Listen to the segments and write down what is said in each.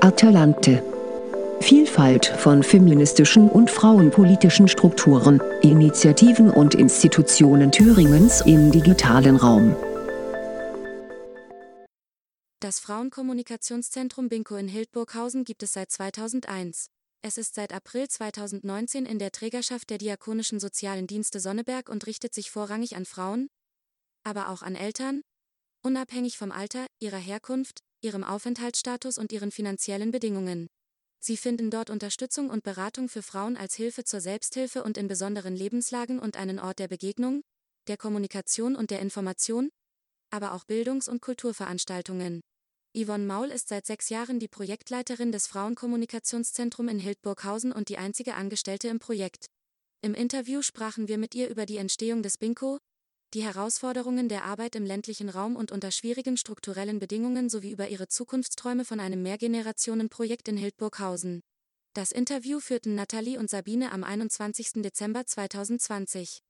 Atalante. Vielfalt von feministischen und frauenpolitischen Strukturen, Initiativen und Institutionen Thüringens im digitalen Raum. Das Frauenkommunikationszentrum BINCO in Hildburghausen gibt es seit 2001. Es ist seit April 2019 in der Trägerschaft der Diakonischen Sozialen Dienste Sonneberg und richtet sich vorrangig an Frauen, aber auch an Eltern, unabhängig vom Alter, ihrer Herkunft, ihrem Aufenthaltsstatus und ihren finanziellen Bedingungen. Sie finden dort Unterstützung und Beratung für Frauen als Hilfe zur Selbsthilfe und in besonderen Lebenslagen und einen Ort der Begegnung, der Kommunikation und der Information, aber auch Bildungs- und Kulturveranstaltungen. Yvonne Maul ist seit 6 Jahren die Projektleiterin des Frauenkommunikationszentrums in Hildburghausen und die einzige Angestellte im Projekt. Im Interview sprachen wir mit ihr über die Entstehung des BINCO, die Herausforderungen der Arbeit im ländlichen Raum und unter schwierigen strukturellen Bedingungen sowie über ihre Zukunftsträume von einem Mehrgenerationenprojekt in Hildburghausen. Das Interview führten Nathalie und Sabine am 21. Dezember 2020.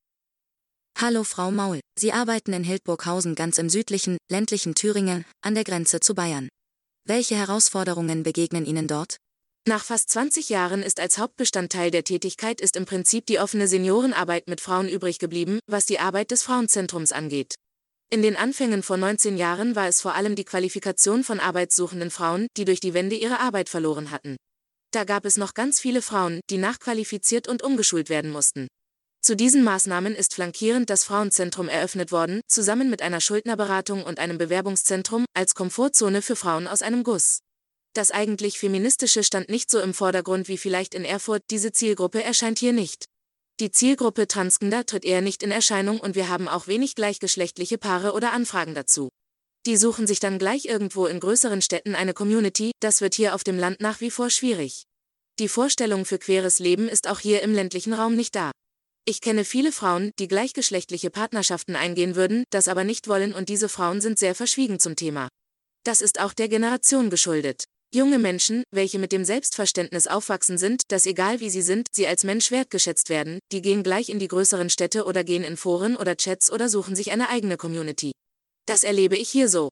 Hallo Frau Maul, Sie arbeiten in Hildburghausen ganz im südlichen, ländlichen Thüringen, an der Grenze zu Bayern. Welche Herausforderungen begegnen Ihnen dort? Nach fast 20 Jahren ist als Hauptbestandteil der Tätigkeit im Prinzip die offene Seniorenarbeit mit Frauen übrig geblieben, was die Arbeit des Frauenzentrums angeht. In den Anfängen vor 19 Jahren war es vor allem die Qualifikation von arbeitssuchenden Frauen, die durch die Wende ihre Arbeit verloren hatten. Da gab es noch ganz viele Frauen, die nachqualifiziert und umgeschult werden mussten. Zu diesen Maßnahmen ist flankierend das Frauenzentrum eröffnet worden, zusammen mit einer Schuldnerberatung und einem Bewerbungszentrum, als Komfortzone für Frauen aus einem Guss. Das eigentlich Feministische stand nicht so im Vordergrund wie vielleicht in Erfurt, diese Zielgruppe erscheint hier nicht. Die Zielgruppe Transgender tritt eher nicht in Erscheinung und wir haben auch wenig gleichgeschlechtliche Paare oder Anfragen dazu. Die suchen sich dann gleich irgendwo in größeren Städten eine Community, das wird hier auf dem Land nach wie vor schwierig. Die Vorstellung für queeres Leben ist auch hier im ländlichen Raum nicht da. Ich kenne viele Frauen, die gleichgeschlechtliche Partnerschaften eingehen würden, das aber nicht wollen und diese Frauen sind sehr verschwiegen zum Thema. Das ist auch der Generation geschuldet. Junge Menschen, welche mit dem Selbstverständnis aufwachsen sind, dass egal wie sie sind, sie als Mensch wertgeschätzt werden, die gehen gleich in die größeren Städte oder gehen in Foren oder Chats oder suchen sich eine eigene Community. Das erlebe ich hier so.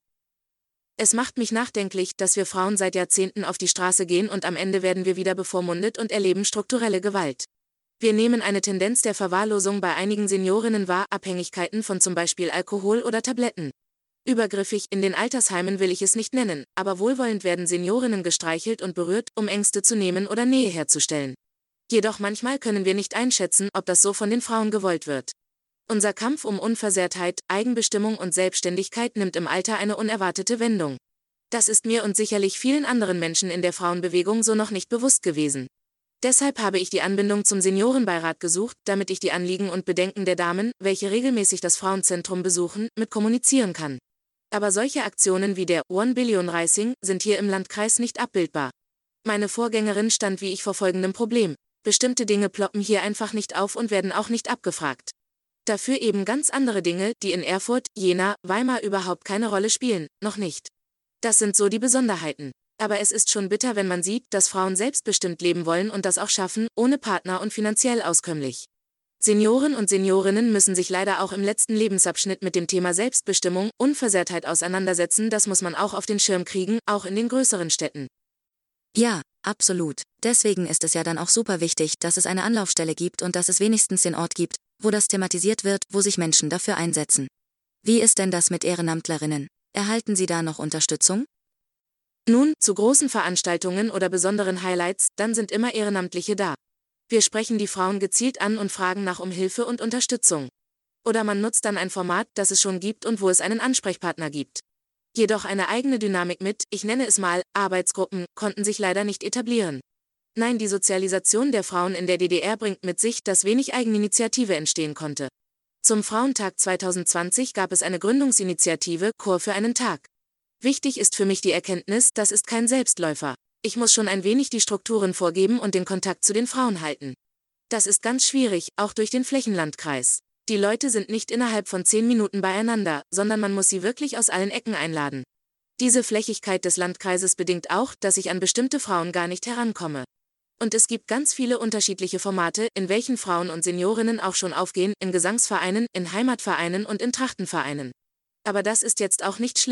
Es macht mich nachdenklich, dass wir Frauen seit Jahrzehnten auf die Straße gehen und am Ende werden wir wieder bevormundet und erleben strukturelle Gewalt. Wir nehmen eine Tendenz der Verwahrlosung bei einigen Seniorinnen wahr, Abhängigkeiten von zum Beispiel Alkohol oder Tabletten. Übergriffig, in den Altersheimen will ich es nicht nennen, aber wohlwollend werden Seniorinnen gestreichelt und berührt, um Ängste zu nehmen oder Nähe herzustellen. Jedoch manchmal können wir nicht einschätzen, ob das so von den Frauen gewollt wird. Unser Kampf um Unversehrtheit, Eigenbestimmung und Selbstständigkeit nimmt im Alter eine unerwartete Wendung. Das ist mir und sicherlich vielen anderen Menschen in der Frauenbewegung so noch nicht bewusst gewesen. Deshalb habe ich die Anbindung zum Seniorenbeirat gesucht, damit ich die Anliegen und Bedenken der Damen, welche regelmäßig das Frauenzentrum besuchen, mit kommunizieren kann. Aber solche Aktionen wie der One Billion Rising sind hier im Landkreis nicht abbildbar. Meine Vorgängerin stand wie ich vor folgendem Problem. Bestimmte Dinge ploppen hier einfach nicht auf und werden auch nicht abgefragt. Dafür eben ganz andere Dinge, die in Erfurt, Jena, Weimar überhaupt keine Rolle spielen, noch nicht. Das sind so die Besonderheiten. Aber es ist schon bitter, wenn man sieht, dass Frauen selbstbestimmt leben wollen und das auch schaffen, ohne Partner und finanziell auskömmlich. Senioren und Seniorinnen müssen sich leider auch im letzten Lebensabschnitt mit dem Thema Selbstbestimmung, Unversehrtheit auseinandersetzen, das muss man auch auf den Schirm kriegen, auch in den größeren Städten. Ja, absolut. Deswegen ist es ja dann auch super wichtig, dass es eine Anlaufstelle gibt und dass es wenigstens den Ort gibt, wo das thematisiert wird, wo sich Menschen dafür einsetzen. Wie ist denn das mit Ehrenamtlerinnen? Erhalten Sie da noch Unterstützung? Nun, zu großen Veranstaltungen oder besonderen Highlights, dann sind immer Ehrenamtliche da. Wir sprechen die Frauen gezielt an und fragen nach um Hilfe und Unterstützung. Oder man nutzt dann ein Format, das es schon gibt und wo es einen Ansprechpartner gibt. Jedoch eine eigene Dynamik mit, ich nenne es mal, Arbeitsgruppen, konnten sich leider nicht etablieren. Nein, die Sozialisation der Frauen in der DDR bringt mit sich, dass wenig Eigeninitiative entstehen konnte. Zum Frauentag 2020 gab es eine Gründungsinitiative, Chor für einen Tag. Wichtig ist für mich die Erkenntnis, das ist kein Selbstläufer. Ich muss schon ein wenig die Strukturen vorgeben und den Kontakt zu den Frauen halten. Das ist ganz schwierig, auch durch den Flächenlandkreis. Die Leute sind nicht innerhalb von 10 Minuten beieinander, sondern man muss sie wirklich aus allen Ecken einladen. Diese Flächigkeit des Landkreises bedingt auch, dass ich an bestimmte Frauen gar nicht herankomme. Und es gibt ganz viele unterschiedliche Formate, in welchen Frauen und Seniorinnen auch schon aufgehen, in Gesangsvereinen, in Heimatvereinen und in Trachtenvereinen. Aber das ist jetzt auch nicht schlimm.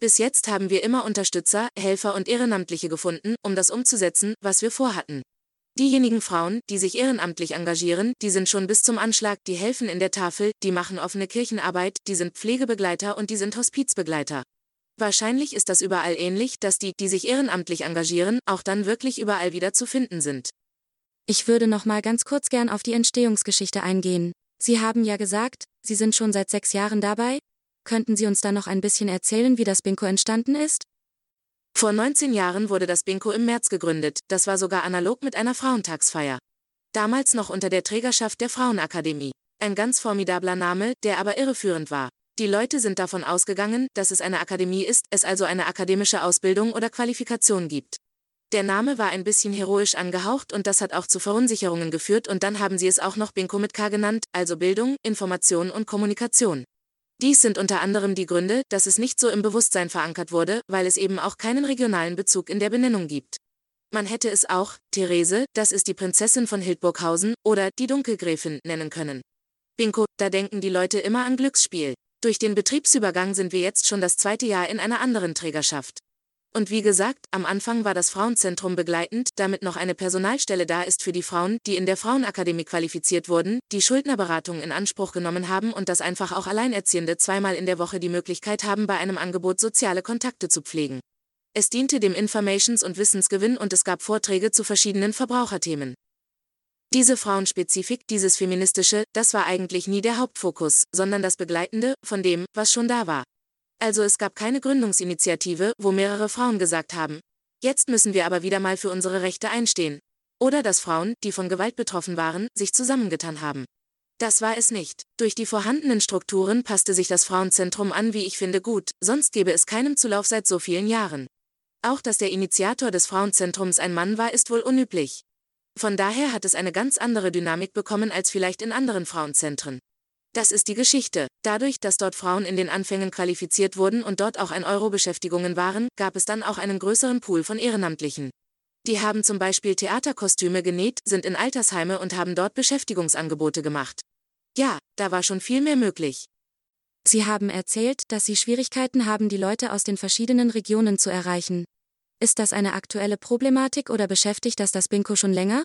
Bis jetzt haben wir immer Unterstützer, Helfer und Ehrenamtliche gefunden, um das umzusetzen, was wir vorhatten. Diejenigen Frauen, die sich ehrenamtlich engagieren, die sind schon bis zum Anschlag, die helfen in der Tafel, die machen offene Kirchenarbeit, die sind Pflegebegleiter und die sind Hospizbegleiter. Wahrscheinlich ist das überall ähnlich, dass die sich ehrenamtlich engagieren, auch dann wirklich überall wieder zu finden sind. Ich würde noch mal ganz kurz gern auf die Entstehungsgeschichte eingehen. Sie haben ja gesagt, Sie sind schon seit 6 Jahren dabei? Könnten Sie uns da noch ein bisschen erzählen, wie das Binko entstanden ist? Vor 19 Jahren wurde das Binko im März gegründet, das war sogar analog mit einer Frauentagsfeier. Damals noch unter der Trägerschaft der Frauenakademie. Ein ganz formidabler Name, der aber irreführend war. Die Leute sind davon ausgegangen, dass es eine Akademie ist, es also eine akademische Ausbildung oder Qualifikation gibt. Der Name war ein bisschen heroisch angehaucht und das hat auch zu Verunsicherungen geführt und dann haben sie es auch noch Binko mit K genannt, also Bildung, Information und Kommunikation. Dies sind unter anderem die Gründe, dass es nicht so im Bewusstsein verankert wurde, weil es eben auch keinen regionalen Bezug in der Benennung gibt. Man hätte es auch Therese, das ist die Prinzessin von Hildburghausen, oder die Dunkelgräfin nennen können. Binko, da denken die Leute immer an Glücksspiel. Durch den Betriebsübergang sind wir jetzt schon das 2. Jahr in einer anderen Trägerschaft. Und wie gesagt, am Anfang war das Frauenzentrum begleitend, damit noch eine Personalstelle da ist für die Frauen, die in der Frauenakademie qualifiziert wurden, die Schuldnerberatung in Anspruch genommen haben und dass einfach auch Alleinerziehende 2-mal in der Woche die Möglichkeit haben, bei einem Angebot soziale Kontakte zu pflegen. Es diente dem Informations- und Wissensgewinn und es gab Vorträge zu verschiedenen Verbraucherthemen. Diese Frauenspezifik, dieses Feministische, das war eigentlich nie der Hauptfokus, sondern das Begleitende von dem, was schon da war. Also es gab keine Gründungsinitiative, wo mehrere Frauen gesagt haben, jetzt müssen wir aber wieder mal für unsere Rechte einstehen. Oder dass Frauen, die von Gewalt betroffen waren, sich zusammengetan haben. Das war es nicht. Durch die vorhandenen Strukturen passte sich das Frauenzentrum an, wie ich finde, gut, sonst gäbe es keinen Zulauf seit so vielen Jahren. Auch dass der Initiator des Frauenzentrums ein Mann war, ist wohl unüblich. Von daher hat es eine ganz andere Dynamik bekommen als vielleicht in anderen Frauenzentren. Das ist die Geschichte. Dadurch, dass dort Frauen in den Anfängen qualifiziert wurden und dort auch 1 Euro Beschäftigungen waren, gab es dann auch einen größeren Pool von Ehrenamtlichen. Die haben zum Beispiel Theaterkostüme genäht, sind in Altersheime und haben dort Beschäftigungsangebote gemacht. Ja, da war schon viel mehr möglich. Sie haben erzählt, dass Sie Schwierigkeiten haben, die Leute aus den verschiedenen Regionen zu erreichen. Ist das eine aktuelle Problematik oder beschäftigt das Binko schon länger?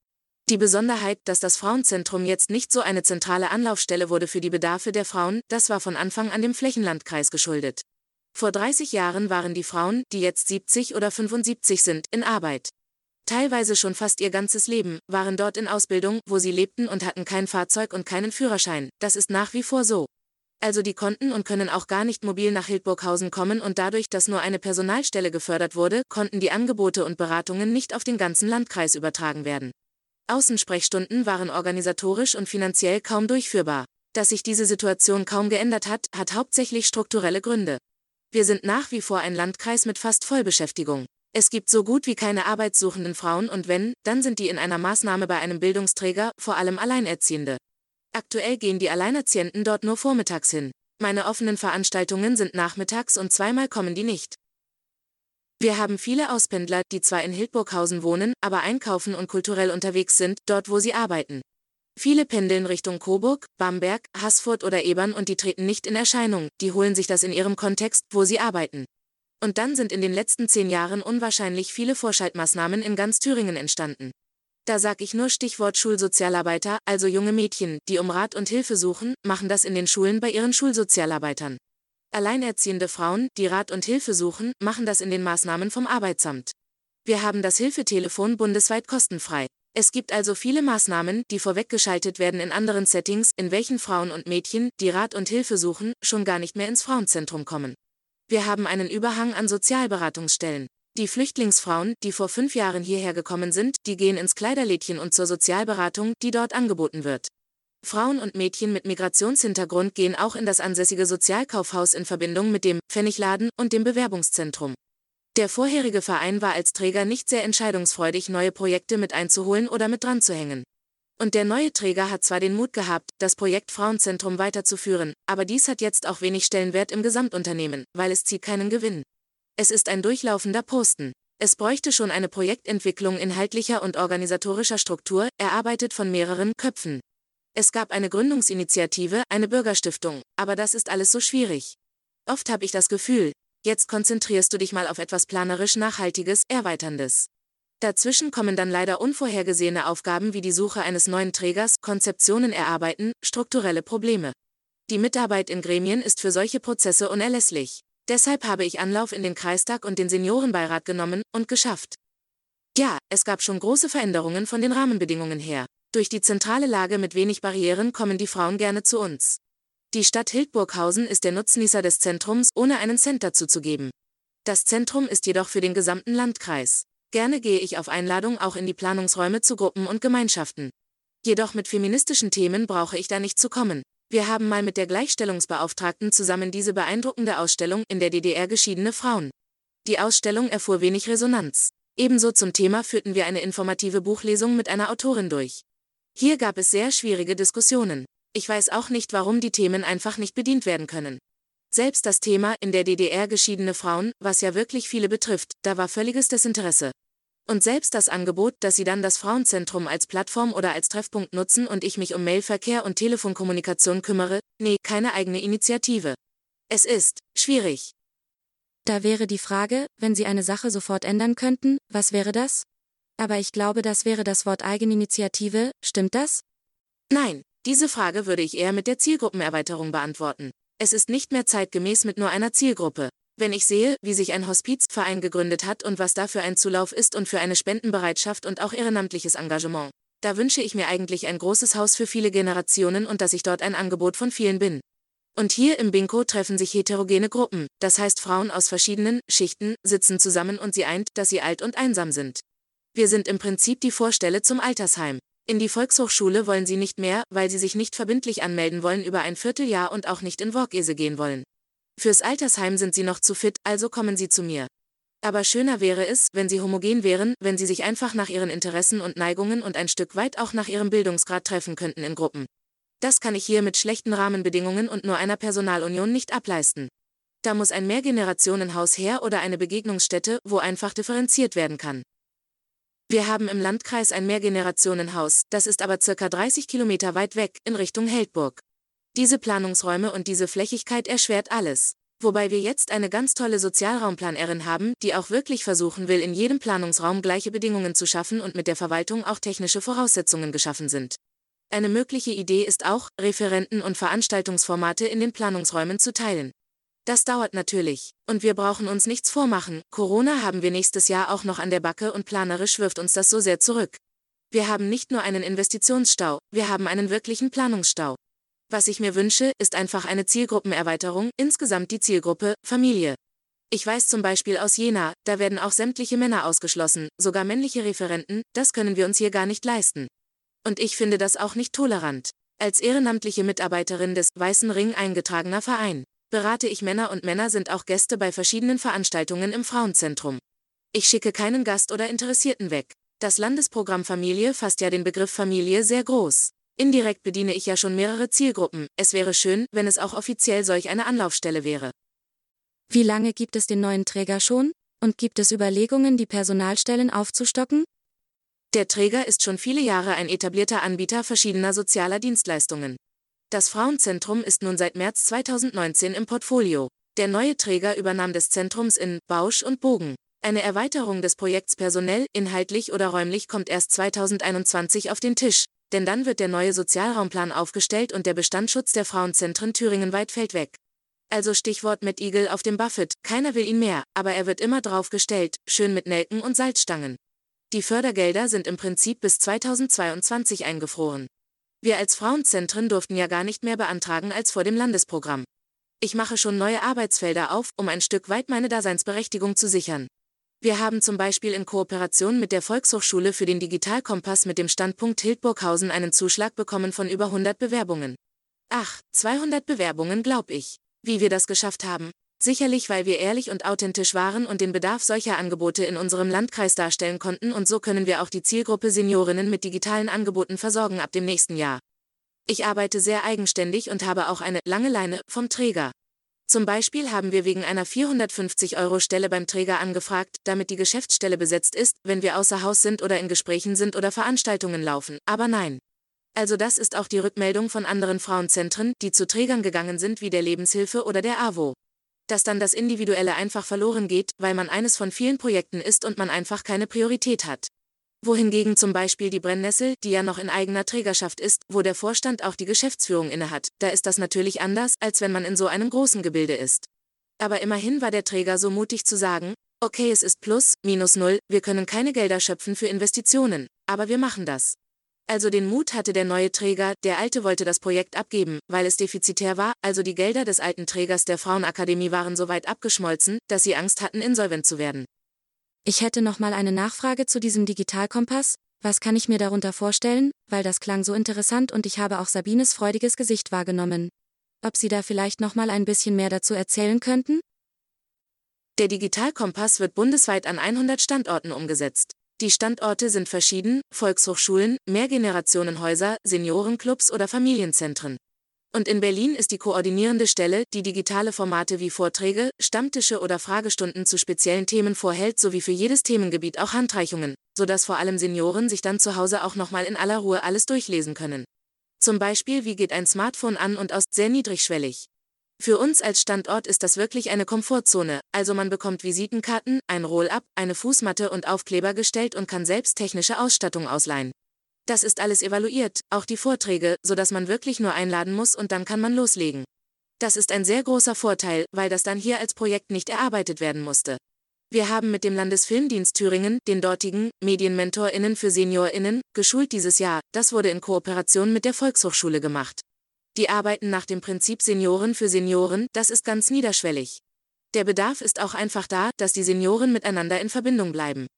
Die Besonderheit, dass das Frauenzentrum jetzt nicht so eine zentrale Anlaufstelle wurde für die Bedarfe der Frauen, das war von Anfang an dem Flächenlandkreis geschuldet. Vor 30 Jahren waren die Frauen, die jetzt 70 oder 75 sind, in Arbeit. Teilweise schon fast ihr ganzes Leben, waren dort in Ausbildung, wo sie lebten und hatten kein Fahrzeug und keinen Führerschein, das ist nach wie vor so. Also die konnten und können auch gar nicht mobil nach Hildburghausen kommen und dadurch, dass nur eine Personalstelle gefördert wurde, konnten die Angebote und Beratungen nicht auf den ganzen Landkreis übertragen werden. Außensprechstunden waren organisatorisch und finanziell kaum durchführbar. Dass sich diese Situation kaum geändert hat, hat hauptsächlich strukturelle Gründe. Wir sind nach wie vor ein Landkreis mit fast Vollbeschäftigung. Es gibt so gut wie keine arbeitssuchenden Frauen und wenn, dann sind die in einer Maßnahme bei einem Bildungsträger, vor allem Alleinerziehende. Aktuell gehen die Alleinerziehenden dort nur vormittags hin. Meine offenen Veranstaltungen sind nachmittags und 2-mal kommen die nicht. Wir haben viele Auspendler, die zwar in Hildburghausen wohnen, aber einkaufen und kulturell unterwegs sind, dort wo sie arbeiten. Viele pendeln Richtung Coburg, Bamberg, Haßfurt oder Ebern und die treten nicht in Erscheinung, die holen sich das in ihrem Kontext, wo sie arbeiten. Und dann sind in den letzten 10 Jahren unwahrscheinlich viele Vorschaltmaßnahmen in ganz Thüringen entstanden. Da sag ich nur Stichwort Schulsozialarbeiter, also junge Mädchen, die um Rat und Hilfe suchen, machen das in den Schulen bei ihren Schulsozialarbeitern. Alleinerziehende Frauen, die Rat und Hilfe suchen, machen das in den Maßnahmen vom Arbeitsamt. Wir haben das Hilfetelefon bundesweit kostenfrei. Es gibt also viele Maßnahmen, die vorweggeschaltet werden in anderen Settings, in welchen Frauen und Mädchen, die Rat und Hilfe suchen, schon gar nicht mehr ins Frauenzentrum kommen. Wir haben einen Überhang an Sozialberatungsstellen. Die Flüchtlingsfrauen, die vor 5 Jahren hierher gekommen sind, die gehen ins Kleiderlädchen und zur Sozialberatung, die dort angeboten wird. Frauen und Mädchen mit Migrationshintergrund gehen auch in das ansässige Sozialkaufhaus in Verbindung mit dem Pfennigladen und dem Bewerbungszentrum. Der vorherige Verein war als Träger nicht sehr entscheidungsfreudig, neue Projekte mit einzuholen oder mit dran zu hängen. Und der neue Träger hat zwar den Mut gehabt, das Projekt Frauenzentrum weiterzuführen, aber dies hat jetzt auch wenig Stellenwert im Gesamtunternehmen, weil es zieht keinen Gewinn. Es ist ein durchlaufender Posten. Es bräuchte schon eine Projektentwicklung inhaltlicher und organisatorischer Struktur, erarbeitet von mehreren Köpfen. Es gab eine Gründungsinitiative, eine Bürgerstiftung, aber das ist alles so schwierig. Oft habe ich das Gefühl, jetzt konzentrierst du dich mal auf etwas planerisch Nachhaltiges, Erweiterndes. Dazwischen kommen dann leider unvorhergesehene Aufgaben wie die Suche eines neuen Trägers, Konzeptionen erarbeiten, strukturelle Probleme. Die Mitarbeit in Gremien ist für solche Prozesse unerlässlich. Deshalb habe ich Anlauf in den Kreistag und den Seniorenbeirat genommen und geschafft. Ja, es gab schon große Veränderungen von den Rahmenbedingungen her. Durch die zentrale Lage mit wenig Barrieren kommen die Frauen gerne zu uns. Die Stadt Hildburghausen ist der Nutznießer des Zentrums, ohne einen Cent dazu zu geben. Das Zentrum ist jedoch für den gesamten Landkreis. Gerne gehe ich auf Einladung auch in die Planungsräume zu Gruppen und Gemeinschaften. Jedoch mit feministischen Themen brauche ich da nicht zu kommen. Wir haben mal mit der Gleichstellungsbeauftragten zusammen diese beeindruckende Ausstellung in der DDR geschiedene Frauen. Die Ausstellung erfuhr wenig Resonanz. Ebenso zum Thema führten wir eine informative Buchlesung mit einer Autorin durch. Hier gab es sehr schwierige Diskussionen. Ich weiß auch nicht, warum die Themen einfach nicht bedient werden können. Selbst das Thema in der DDR geschiedene Frauen, was ja wirklich viele betrifft, da war völliges Desinteresse. Und selbst das Angebot, dass sie dann das Frauenzentrum als Plattform oder als Treffpunkt nutzen und ich mich um Mailverkehr und Telefonkommunikation kümmere, nee, keine eigene Initiative. Es ist schwierig. Da wäre die Frage, wenn Sie eine Sache sofort ändern könnten, was wäre das? Aber ich glaube, das wäre das Wort Eigeninitiative, stimmt das? Nein, diese Frage würde ich eher mit der Zielgruppenerweiterung beantworten. Es ist nicht mehr zeitgemäß mit nur einer Zielgruppe. Wenn ich sehe, wie sich ein Hospizverein gegründet hat und was da für ein Zulauf ist und für eine Spendenbereitschaft und auch ehrenamtliches Engagement, da wünsche ich mir eigentlich ein großes Haus für viele Generationen und dass ich dort ein Angebot von vielen bin. Und hier im Binko treffen sich heterogene Gruppen, das heißt Frauen aus verschiedenen Schichten, sitzen zusammen und sie eint, dass sie alt und einsam sind. Wir sind im Prinzip die Vorstelle zum Altersheim. In die Volkshochschule wollen sie nicht mehr, weil sie sich nicht verbindlich anmelden wollen über ein Vierteljahr und auch nicht in Workese gehen wollen. Fürs Altersheim sind sie noch zu fit, also kommen sie zu mir. Aber schöner wäre es, wenn sie homogen wären, wenn sie sich einfach nach ihren Interessen und Neigungen und ein Stück weit auch nach ihrem Bildungsgrad treffen könnten in Gruppen. Das kann ich hier mit schlechten Rahmenbedingungen und nur einer Personalunion nicht ableisten. Da muss ein Mehrgenerationenhaus her oder eine Begegnungsstätte, wo einfach differenziert werden kann. Wir haben im Landkreis ein Mehrgenerationenhaus, das ist aber ca. 30 Kilometer weit weg, in Richtung Heldburg. Diese Planungsräume und diese Flächigkeit erschwert alles. Wobei wir jetzt eine ganz tolle Sozialraumplanerin haben, die auch wirklich versuchen will, in jedem Planungsraum gleiche Bedingungen zu schaffen und mit der Verwaltung auch technische Voraussetzungen geschaffen sind. Eine mögliche Idee ist auch, Referenten und Veranstaltungsformate in den Planungsräumen zu teilen. Das dauert natürlich. Und wir brauchen uns nichts vormachen, Corona haben wir nächstes Jahr auch noch an der Backe und planerisch wirft uns das so sehr zurück. Wir haben nicht nur einen Investitionsstau, wir haben einen wirklichen Planungsstau. Was ich mir wünsche, ist einfach eine Zielgruppenerweiterung, insgesamt die Zielgruppe, Familie. Ich weiß zum Beispiel aus Jena, da werden auch sämtliche Männer ausgeschlossen, sogar männliche Referenten, das können wir uns hier gar nicht leisten. Und ich finde das auch nicht tolerant. Als ehrenamtliche Mitarbeiterin des Weißen Ring eingetragener Verein berate ich Männer und Männer sind auch Gäste bei verschiedenen Veranstaltungen im Frauenzentrum. Ich schicke keinen Gast oder Interessierten weg. Das Landesprogramm Familie fasst ja den Begriff Familie sehr groß. Indirekt bediene ich ja schon mehrere Zielgruppen. Es wäre schön, wenn es auch offiziell solch eine Anlaufstelle wäre. Wie lange gibt es den neuen Träger schon? Und gibt es Überlegungen, die Personalstellen aufzustocken? Der Träger ist schon viele Jahre ein etablierter Anbieter verschiedener sozialer Dienstleistungen. Das Frauenzentrum ist nun seit März 2019 im Portfolio. Der neue Träger übernahm des Zentrums in Bausch und Bogen. Eine Erweiterung des Projekts personell, inhaltlich oder räumlich kommt erst 2021 auf den Tisch, denn dann wird der neue Sozialraumplan aufgestellt und der Bestandsschutz der Frauenzentren thüringenweit fällt weg. Also Stichwort Mad Eagle auf dem Buffett, keiner will ihn mehr, aber er wird immer draufgestellt, schön mit Nelken und Salzstangen. Die Fördergelder sind im Prinzip bis 2022 eingefroren. Wir als Frauenzentren durften ja gar nicht mehr beantragen als vor dem Landesprogramm. Ich mache schon neue Arbeitsfelder auf, um ein Stück weit meine Daseinsberechtigung zu sichern. Wir haben zum Beispiel in Kooperation mit der Volkshochschule für den Digitalkompass mit dem Standpunkt Hildburghausen einen Zuschlag bekommen von über 100 Bewerbungen. Ach, 200 Bewerbungen glaub ich. Wie wir das geschafft haben? Sicherlich, weil wir ehrlich und authentisch waren und den Bedarf solcher Angebote in unserem Landkreis darstellen konnten und so können wir auch die Zielgruppe Seniorinnen mit digitalen Angeboten versorgen ab dem nächsten Jahr. Ich arbeite sehr eigenständig und habe auch eine lange Leine vom Träger. Zum Beispiel haben wir wegen einer 450-Euro-Stelle beim Träger angefragt, damit die Geschäftsstelle besetzt ist, wenn wir außer Haus sind oder in Gesprächen sind oder Veranstaltungen laufen, aber nein. Also das ist auch die Rückmeldung von anderen Frauenzentren, die zu Trägern gegangen sind wie der Lebenshilfe oder der AWO. Dass dann das Individuelle einfach verloren geht, weil man eines von vielen Projekten ist und man einfach keine Priorität hat. Wohingegen zum Beispiel die Brennnessel, die ja noch in eigener Trägerschaft ist, wo der Vorstand auch die Geschäftsführung innehat, da ist das natürlich anders, als wenn man in so einem großen Gebilde ist. Aber immerhin war der Träger so mutig zu sagen, okay, es ist plus, minus null, wir können keine Gelder schöpfen für Investitionen, aber wir machen das. Also den Mut hatte der neue Träger, der alte wollte das Projekt abgeben, weil es defizitär war, also die Gelder des alten Trägers der Frauenakademie waren so weit abgeschmolzen, dass sie Angst hatten, insolvent zu werden. Ich hätte noch mal eine Nachfrage zu diesem Digitalkompass. Was kann ich mir darunter vorstellen, weil das klang so interessant und ich habe auch Sabines freudiges Gesicht wahrgenommen. Ob Sie da vielleicht noch mal ein bisschen mehr dazu erzählen könnten? Der Digitalkompass wird bundesweit an 100 Standorten umgesetzt. Die Standorte sind verschieden: Volkshochschulen, Mehrgenerationenhäuser, Seniorenclubs oder Familienzentren. Und in Berlin ist die koordinierende Stelle, die digitale Formate wie Vorträge, Stammtische oder Fragestunden zu speziellen Themen vorhält, sowie für jedes Themengebiet auch Handreichungen, sodass vor allem Senioren sich dann zu Hause auch nochmal in aller Ruhe alles durchlesen können. Zum Beispiel, wie geht ein Smartphone an und aus, sehr niedrigschwellig. Für uns als Standort ist das wirklich eine Komfortzone, also man bekommt Visitenkarten, ein Roll-up, eine Fußmatte und Aufkleber gestellt und kann selbst technische Ausstattung ausleihen. Das ist alles evaluiert, auch die Vorträge, sodass man wirklich nur einladen muss und dann kann man loslegen. Das ist ein sehr großer Vorteil, weil das dann hier als Projekt nicht erarbeitet werden musste. Wir haben mit dem Landesfilmdienst Thüringen, den dortigen MedienmentorInnen für SeniorInnen, geschult dieses Jahr, das wurde in Kooperation mit der Volkshochschule gemacht. Die arbeiten nach dem Prinzip Senioren für Senioren, das ist ganz niederschwellig. Der Bedarf ist auch einfach da, dass die Senioren miteinander in Verbindung bleiben.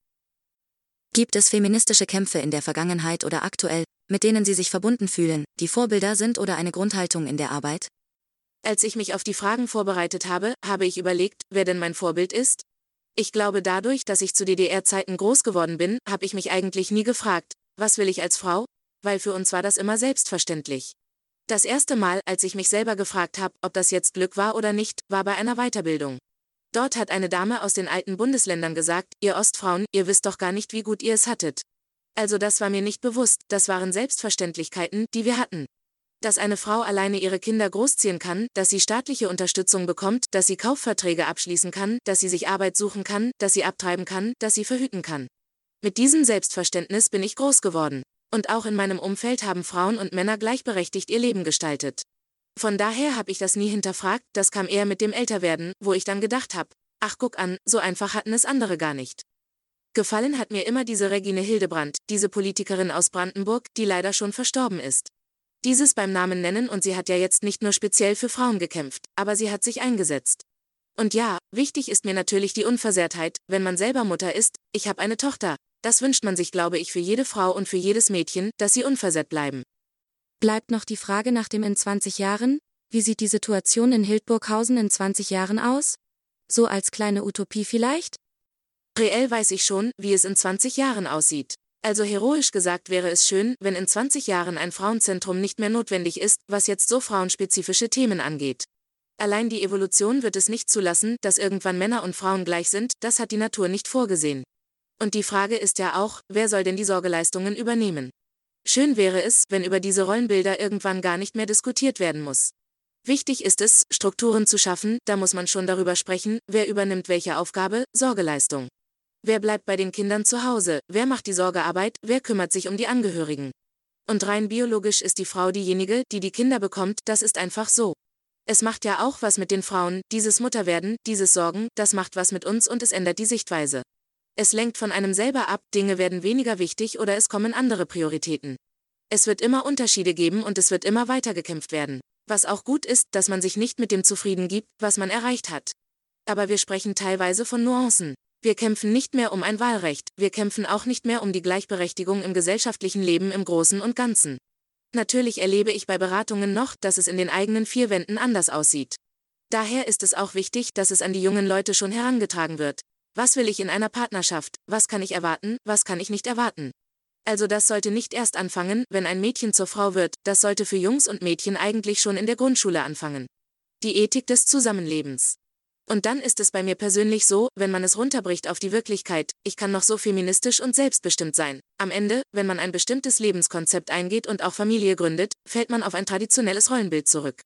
Gibt es feministische Kämpfe in der Vergangenheit oder aktuell, mit denen Sie sich verbunden fühlen, die Vorbilder sind oder eine Grundhaltung in der Arbeit? Als ich mich auf die Fragen vorbereitet habe, habe ich überlegt, wer denn mein Vorbild ist. Ich glaube, dadurch, dass ich zu DDR-Zeiten groß geworden bin, habe ich mich eigentlich nie gefragt, was will ich als Frau? Weil für uns war das immer selbstverständlich. Das erste Mal, als ich mich selber gefragt habe, ob das jetzt Glück war oder nicht, war bei einer Weiterbildung. Dort hat eine Dame aus den alten Bundesländern gesagt, ihr Ostfrauen, ihr wisst doch gar nicht, wie gut ihr es hattet. Also das war mir nicht bewusst, das waren Selbstverständlichkeiten, die wir hatten. Dass eine Frau alleine ihre Kinder großziehen kann, dass sie staatliche Unterstützung bekommt, dass sie Kaufverträge abschließen kann, dass sie sich Arbeit suchen kann, dass sie abtreiben kann, dass sie verhüten kann. Mit diesem Selbstverständnis bin ich groß geworden. Und auch in meinem Umfeld haben Frauen und Männer gleichberechtigt ihr Leben gestaltet. Von daher habe ich das nie hinterfragt, das kam eher mit dem Älterwerden, wo ich dann gedacht habe, ach guck an, so einfach hatten es andere gar nicht. Gefallen hat mir immer diese Regine Hildebrandt, diese Politikerin aus Brandenburg, die leider schon verstorben ist. Dieses beim Namen nennen und sie hat ja jetzt nicht nur speziell für Frauen gekämpft, aber sie hat sich eingesetzt. Und ja, wichtig ist mir natürlich die Unversehrtheit, wenn man selber Mutter ist, ich habe eine Tochter, das wünscht man sich, glaube ich, für jede Frau und für jedes Mädchen, dass sie unversehrt bleiben. Bleibt noch die Frage nach dem in 20 Jahren, wie sieht die Situation in Hildburghausen in 20 Jahren aus? So als kleine Utopie vielleicht? Reell weiß ich schon, wie es in 20 Jahren aussieht. Also heroisch gesagt wäre es schön, wenn in 20 Jahren ein Frauenzentrum nicht mehr notwendig ist, was jetzt so frauenspezifische Themen angeht. Allein die Evolution wird es nicht zulassen, dass irgendwann Männer und Frauen gleich sind, das hat die Natur nicht vorgesehen. Und die Frage ist ja auch, wer soll denn die Sorgeleistungen übernehmen? Schön wäre es, wenn über diese Rollenbilder irgendwann gar nicht mehr diskutiert werden muss. Wichtig ist es, Strukturen zu schaffen, da muss man schon darüber sprechen, wer übernimmt welche Aufgabe, Sorgeleistung. Wer bleibt bei den Kindern zu Hause, wer macht die Sorgearbeit, wer kümmert sich um die Angehörigen. Und rein biologisch ist die Frau diejenige, die die Kinder bekommt, das ist einfach so. Es macht ja auch was mit den Frauen, dieses Mutterwerden, dieses Sorgen, das macht was mit uns und es ändert die Sichtweise. Es lenkt von einem selber ab, Dinge werden weniger wichtig oder es kommen andere Prioritäten. Es wird immer Unterschiede geben und es wird immer weitergekämpft werden. Was auch gut ist, dass man sich nicht mit dem zufrieden gibt, was man erreicht hat. Aber wir sprechen teilweise von Nuancen. Wir kämpfen nicht mehr um ein Wahlrecht, wir kämpfen auch nicht mehr um die Gleichberechtigung im gesellschaftlichen Leben im Großen und Ganzen. Natürlich erlebe ich bei Beratungen noch, dass es in den eigenen vier Wänden anders aussieht. Daher ist es auch wichtig, dass es an die jungen Leute schon herangetragen wird. Was will ich in einer Partnerschaft? Was kann ich erwarten? Was kann ich nicht erwarten? Also das sollte nicht erst anfangen, wenn ein Mädchen zur Frau wird, das sollte für Jungs und Mädchen eigentlich schon in der Grundschule anfangen. Die Ethik des Zusammenlebens. Und dann ist es bei mir persönlich so, wenn man es runterbricht auf die Wirklichkeit, ich kann noch so feministisch und selbstbestimmt sein. Am Ende, wenn man ein bestimmtes Lebenskonzept eingeht und auch Familie gründet, fällt man auf ein traditionelles Rollenbild zurück.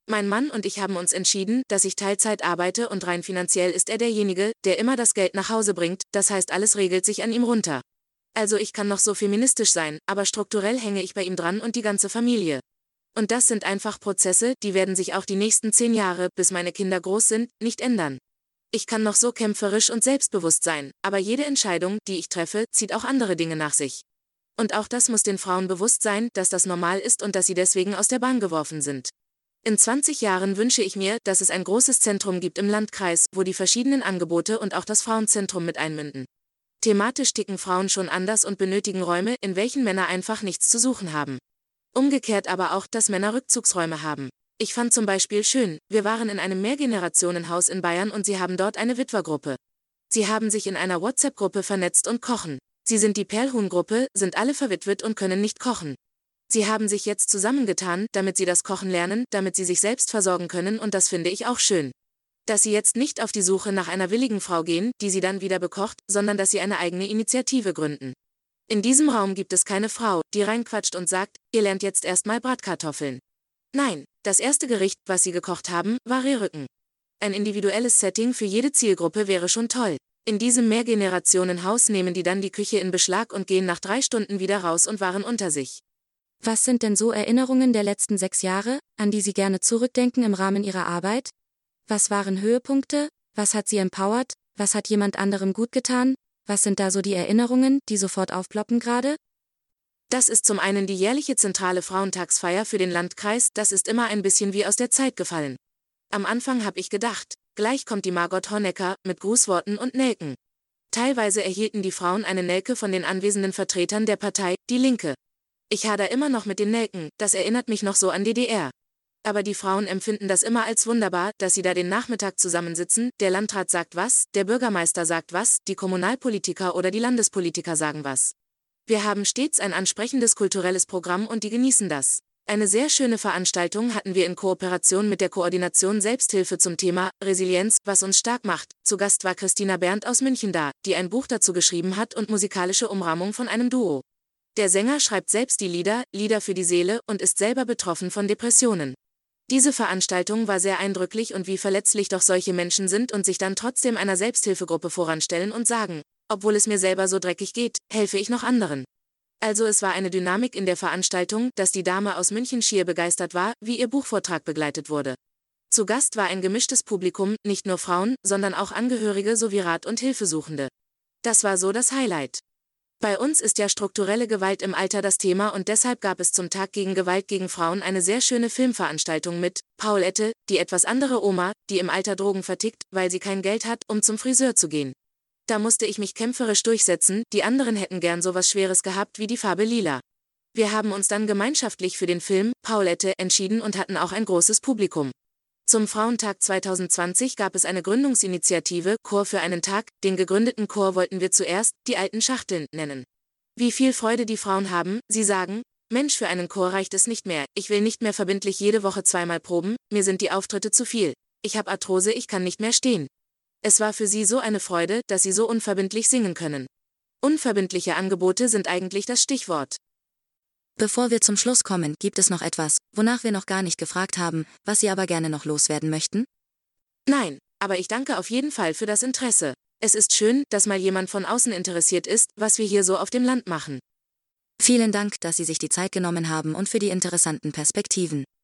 Mein Mann und ich haben uns entschieden, dass ich Teilzeit arbeite und rein finanziell ist er derjenige, der immer das Geld nach Hause bringt, das heißt alles regelt sich an ihm runter. Also ich kann noch so feministisch sein, aber strukturell hänge ich bei ihm dran und die ganze Familie. Und das sind einfach Prozesse, die werden sich auch die nächsten 10 Jahre, bis meine Kinder groß sind, nicht ändern. Ich kann noch so kämpferisch und selbstbewusst sein, aber jede Entscheidung, die ich treffe, zieht auch andere Dinge nach sich. Und auch das muss den Frauen bewusst sein, dass das normal ist und dass sie deswegen aus der Bahn geworfen sind. In 20 Jahren wünsche ich mir, dass es ein großes Zentrum gibt im Landkreis, wo die verschiedenen Angebote und auch das Frauenzentrum mit einmünden. Thematisch ticken Frauen schon anders und benötigen Räume, in welchen Männer einfach nichts zu suchen haben. Umgekehrt aber auch, dass Männer Rückzugsräume haben. Ich fand zum Beispiel schön, wir waren in einem Mehrgenerationenhaus in Bayern und sie haben dort eine Witwergruppe. Sie haben sich in einer WhatsApp-Gruppe vernetzt und kochen. Sie sind die Perlhuhn-Gruppe, sind alle verwitwet und können nicht kochen. Sie haben sich jetzt zusammengetan, damit sie das Kochen lernen, damit sie sich selbst versorgen können und das finde ich auch schön. Dass sie jetzt nicht auf die Suche nach einer willigen Frau gehen, die sie dann wieder bekocht, sondern dass sie eine eigene Initiative gründen. In diesem Raum gibt es keine Frau, die reinquatscht und sagt, ihr lernt jetzt erstmal Bratkartoffeln. Nein, das erste Gericht, was sie gekocht haben, war Rehrücken. Ein individuelles Setting für jede Zielgruppe wäre schon toll. In diesem Mehrgenerationenhaus nehmen die dann die Küche in Beschlag und gehen nach 3 Stunden wieder raus und waren unter sich. Was sind denn so Erinnerungen der letzten 6 Jahre, an die Sie gerne zurückdenken im Rahmen Ihrer Arbeit? Was waren Höhepunkte? Was hat Sie empowert? Was hat jemand anderem gut getan? Was sind da so die Erinnerungen, die sofort aufploppen gerade? Das ist zum einen die jährliche zentrale Frauentagsfeier für den Landkreis, das ist immer ein bisschen wie aus der Zeit gefallen. Am Anfang habe ich gedacht, gleich kommt die Margot Honecker mit Grußworten und Nelken. Teilweise erhielten die Frauen eine Nelke von den anwesenden Vertretern der Partei, Die Linke. Ich hader immer noch mit den Nelken, das erinnert mich noch so an DDR. Aber die Frauen empfinden das immer als wunderbar, dass sie da den Nachmittag zusammensitzen, der Landrat sagt was, der Bürgermeister sagt was, die Kommunalpolitiker oder die Landespolitiker sagen was. Wir haben stets ein ansprechendes kulturelles Programm und die genießen das. Eine sehr schöne Veranstaltung hatten wir in Kooperation mit der Koordination Selbsthilfe zum Thema Resilienz, was uns stark macht. Zu Gast war Christina Berndt aus München da, die ein Buch dazu geschrieben hat und musikalische Umrahmung von einem Duo. Der Sänger schreibt selbst die Lieder, Lieder für die Seele und ist selber betroffen von Depressionen. Diese Veranstaltung war sehr eindrücklich und wie verletzlich doch solche Menschen sind und sich dann trotzdem einer Selbsthilfegruppe voranstellen und sagen, obwohl es mir selber so dreckig geht, helfe ich noch anderen. Also es war eine Dynamik in der Veranstaltung, dass die Dame aus München schier begeistert war, wie ihr Buchvortrag begleitet wurde. Zu Gast war ein gemischtes Publikum, nicht nur Frauen, sondern auch Angehörige sowie Rat- und Hilfesuchende. Das war so das Highlight. Bei uns ist ja strukturelle Gewalt im Alter das Thema und deshalb gab es zum Tag gegen Gewalt gegen Frauen eine sehr schöne Filmveranstaltung mit Paulette, die etwas andere Oma, die im Alter Drogen vertickt, weil sie kein Geld hat, um zum Friseur zu gehen. Da musste ich mich kämpferisch durchsetzen, die anderen hätten gern sowas Schweres gehabt wie die Farbe Lila. Wir haben uns dann gemeinschaftlich für den Film Paulette entschieden und hatten auch ein großes Publikum. Zum Frauentag 2020 gab es eine Gründungsinitiative, Chor für einen Tag, den gegründeten Chor wollten wir zuerst die alten Schachteln nennen. Wie viel Freude die Frauen haben, sie sagen, Mensch, für einen Chor reicht es nicht mehr, ich will nicht mehr verbindlich jede Woche 2-mal proben, mir sind die Auftritte zu viel. Ich habe Arthrose, ich kann nicht mehr stehen. Es war für sie so eine Freude, dass sie so unverbindlich singen können. Unverbindliche Angebote sind eigentlich das Stichwort. Bevor wir zum Schluss kommen, gibt es noch etwas, wonach wir noch gar nicht gefragt haben, was Sie aber gerne noch loswerden möchten? Nein, aber ich danke auf jeden Fall für das Interesse. Es ist schön, dass mal jemand von außen interessiert ist, was wir hier so auf dem Land machen. Vielen Dank, dass Sie sich die Zeit genommen haben und für die interessanten Perspektiven.